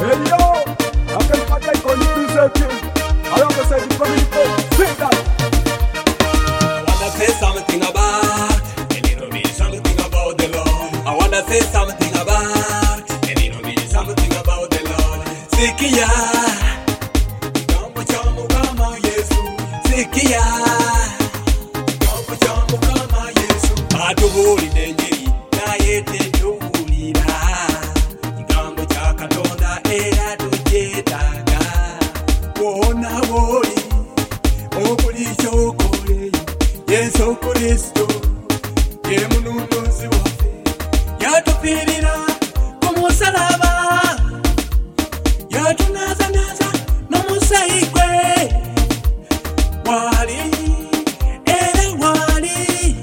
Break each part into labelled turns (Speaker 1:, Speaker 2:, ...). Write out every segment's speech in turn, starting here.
Speaker 1: Hey yo, I can find that on the presenting. I want to say the community, sing that.
Speaker 2: I wanna say something about, and it'll be something about the Lord. I wanna say something about, and it'll be something about the Lord. Sikia, kigambo cha Mukama Yesu. Sikia, kigambo cha Mukama Yesu. Atubulidde enjiri naye tetuwulira. Kigambo kya Katonda era tukyetaaga. Wonna w'oli okuli ky'okole Yesu Kristo ye mununuzi waffe yatufiirira ku musalaba yatunaazaanaaza n'omusaayi gwe wali era wali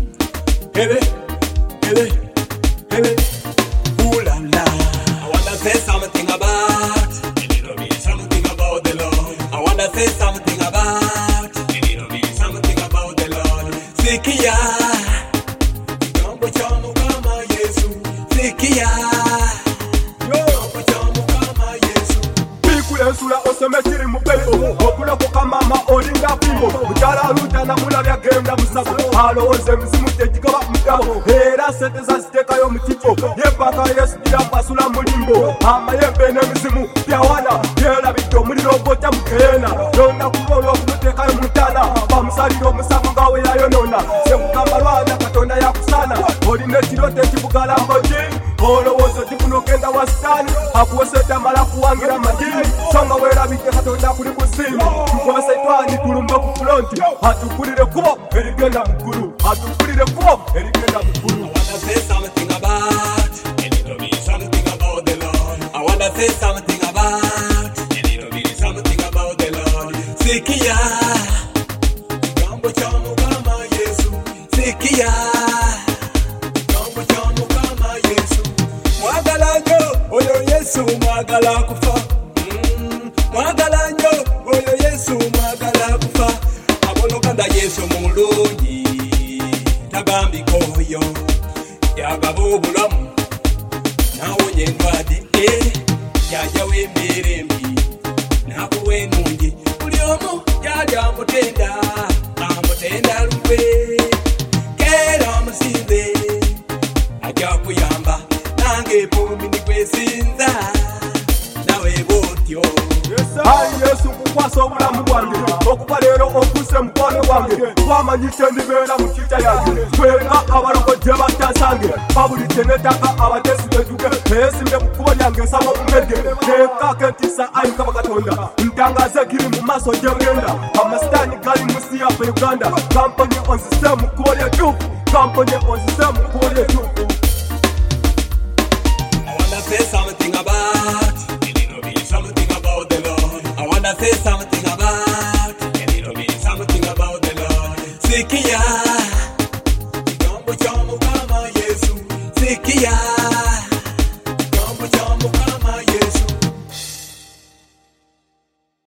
Speaker 2: ebe ulala. I wanna say something about, and it'll be something about the Lord. I wanna say something about, and it'll be something about the Lord. Sikia, kigambo cha Mukama Yesu. Sikia, kigambo cha Mukama Yesu.
Speaker 1: Bikulensula osome kiri mu pepo okulako mama olinga pimbo mukyala aluta namulabya genda musabo alowooza emizimu tegigaba mugabo era sente zaziteekayo mu kifo yempaka yesu girampasula mulimbo amayembe n'emizimu byawana byerabidde omuliro ogwokya mukeena n'olunaku olw'okumuteekayo mu ntana bamusalira omusango nga we yayonoona sekugamba lwana katonda yakusaana olina ekirooto ekibugalambo ki olowooza ogifuna ogenda wa sitaani akuweseta amala kuwangira magini songa weerabidde katonda kuli ku ssimu tukwasa etwani tulumbe ku fulonti atukulire kubo erigenda mu ggulu atukulire kubo erigenda mu ggulu.
Speaker 2: I wanna say something about, and it'll be something about the Lord. I wanna say something about, and it'll be something about the Lord. Sikia, kigambo cha Mukama Yesu. Sikia, kigambo cha Mukama Yesu. Mwagala nnyo oyo Yesu mwagala kufa. Mwagala nnyo oyo Yesu mwagala kufa. Abooluganda Yesu mulungi tagambika oyo yagaba obulamu n'awonya endwadde yajawo embeera embi n'akuwa ennungi buli omu yali amutenda lukwe keera amusinze ajja kuyamba nange epumi nikwesinza nawe bwotyo.
Speaker 1: Ayi Yesu nkukwasa obulamu bwange okuva leero okusse mukwano gwange twamanyise ndibeera mu kita yange tweka abaloko gye batasange babulidde n'ettaka abatesi betuge eyesimbe mu kkubo lyange nsaba omumedde teekako entiisa ayi Mukama Katonda ntangaze giri mu maaso gye ngenda amasitaani gali mu nsi yaffe Uganda kamponye onzise mu kkubo ly'ettuufu kamponye onzise mu kkubo ly'ettuufu.
Speaker 2: I wanna say something about, and it'll be something about the Lord. I wanna say something about, and it'll be something about the Lord. Sikia, kigambo cha Mukama Yesu. Sikia.